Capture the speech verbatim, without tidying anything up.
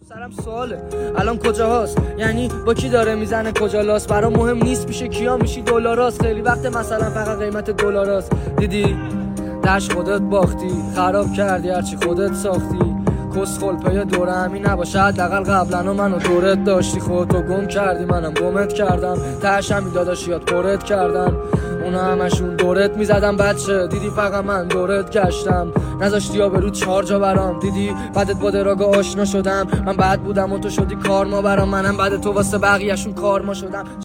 سرم سواله الان کجا هست، یعنی با کی داره میزنه کجا لاست، برام مهم نیست پیش کیا میشی دلاراست، خیلی وقت مثلا فقط قیمت دلاراست. دیدی دش خودت باختی، خراب کردی هرچی خودت ساختی، کس خلپای دوره همی نباشه، حداقل قبلا منو دورت داشتی، خودتو گم کردی منم گمت کردم، تهش همی داداشیات پرت کردن، اونا همشون دورت میزدم بچه، دیدی فقط من دورت گشتم، نذاشتی آبرو چهار جا برام، دیدی بعدت با دراگا آشنا شدم، من بد بودم و تو شدی کارما برام، منم بعد تو واسه بقیه‌شون کارما شدم.